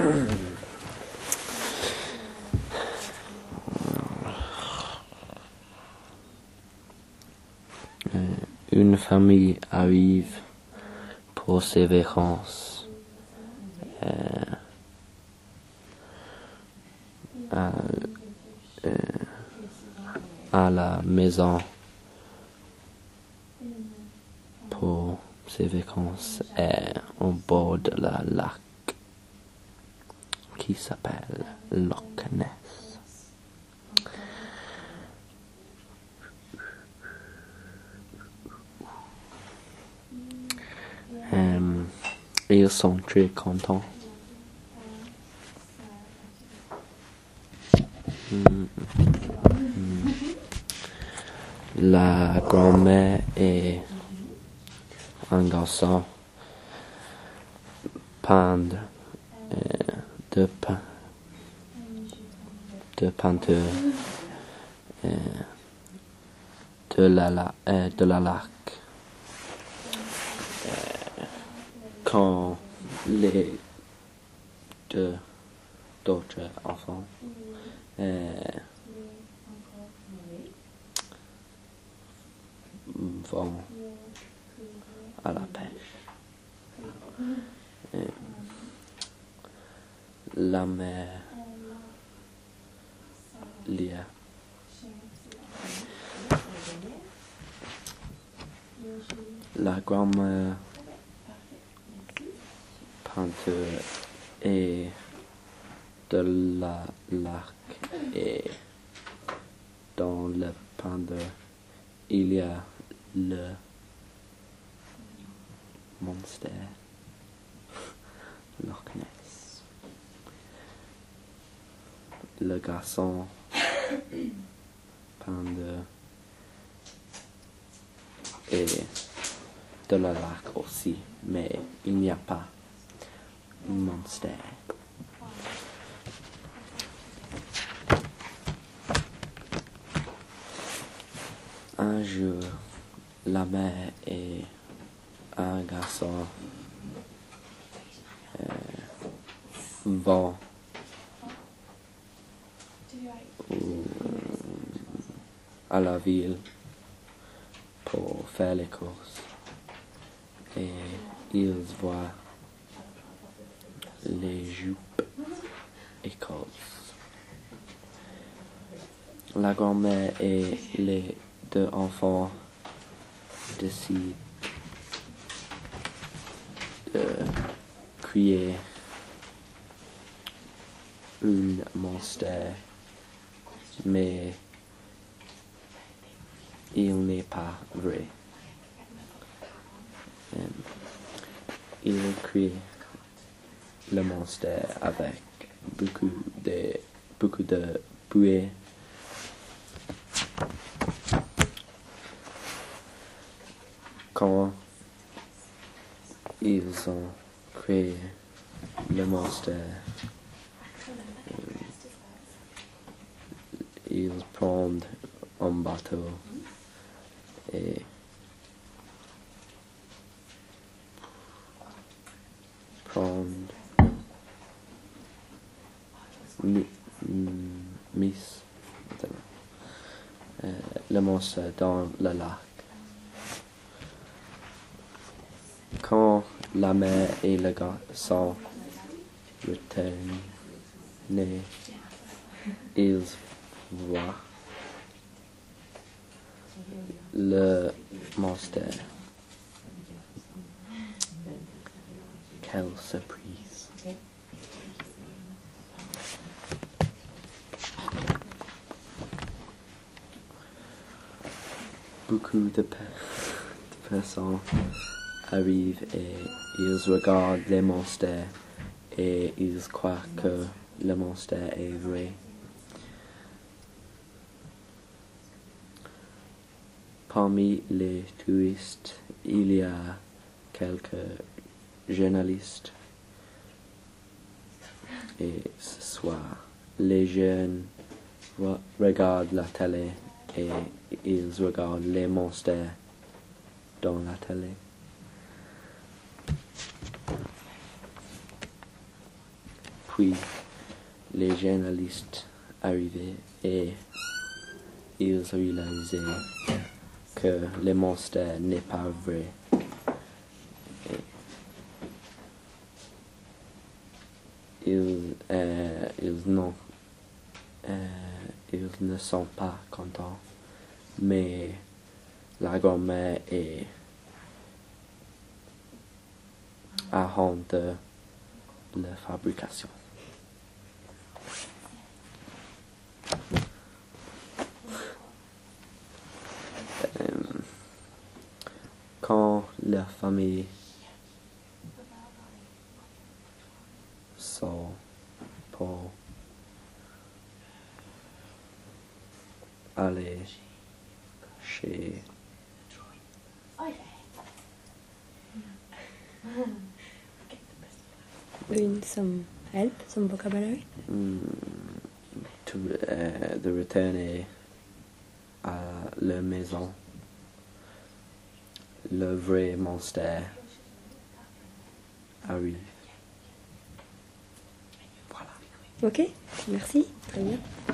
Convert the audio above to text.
Une famille arrive pour ses vacances à la maison pour ses vacances au bord de la lac qui s'appelle Loch Ness. Ils sont très contents. La grand-mère et un garçon peignent de peinture de la lac. Quand les deux autres enfants vont à la pêche. La mère lit. La grand-mère peinture et de la lac et dans le peinture il y a le monstre Loch Ness. Le garçon peinture et de la lac aussi, mais il n'y a pas un monstre. Un jour, la mère et un garçon vont à la ville pour faire les courses et ils voient les jupes écosses. La grand-mère et les deux enfants décident de créer un monstre, mais il n'est pas vrai. Il crée le monstre avec beaucoup de bruit. Quand ils ont créé le monstre, ils prennent un bateau et prennent le monstre dans le lac. Quand la mère et le garçon retournent, ils voient le monstre. Quelle surprise! Beaucoup de personnes arrivent et ils regardent les monstres et ils croient que le monstre est vrai. Parmi les touristes, il y a quelques journalistes. Et ce soir, les jeunes regardent la télé et ils regardent les monstres dans la télé. Puis les journalistes arrivaient et ils réalisaient que le monstre n'est pas vrai. Ils ne sont pas contents, mais la grand-mère a honte de la fabrication. Quand la famille sort pour aller chez Some help, some vocabulary. de retourner à la maison, le vrai monstre arrive. Voilà. Ok, merci, très bien.